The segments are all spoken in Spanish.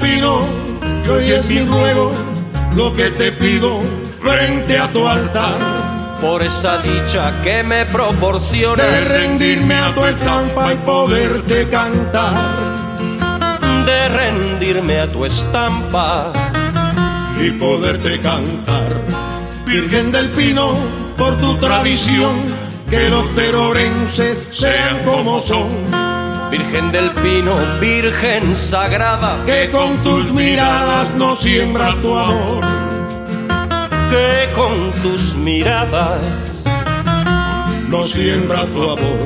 Pino, que hoy es mi ruego, lo que te pido frente a tu altar. Por esa dicha que me proporcionas, de rendirme a tu estampa y poderte cantar. de rendirme a tu estampa y poderte cantar. Virgen del Pino, por tu tradición, que los terorenses sean como son. Virgen del Pino, Virgen sagrada, que con tus miradas no siembras tu amor. que con tus miradas no siembras tu amor.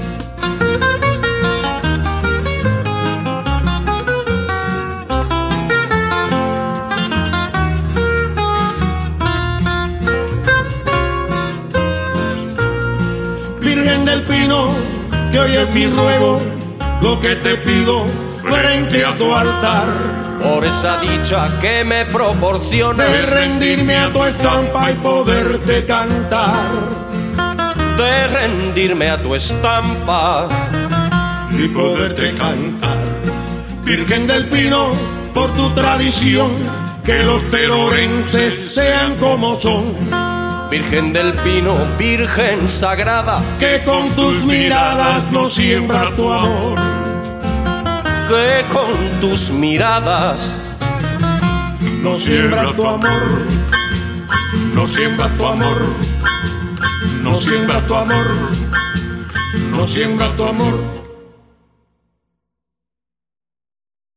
Virgen del Pino, que hoy es mi ruego, lo que te pido frente a tu altar. Por esa dicha que me proporcionas, de rendirme a tu estampa y poderte cantar. de rendirme a tu estampa y poderte cantar. Virgen del Pino, por tu tradición, que los terorenses sean como son. Virgen del Pino, Virgen sagrada, que con tus miradas no siembras tu amor. que con tus miradas no siembras tu amor. No siembras tu amor. No siembras tu amor. No siembras tu amor.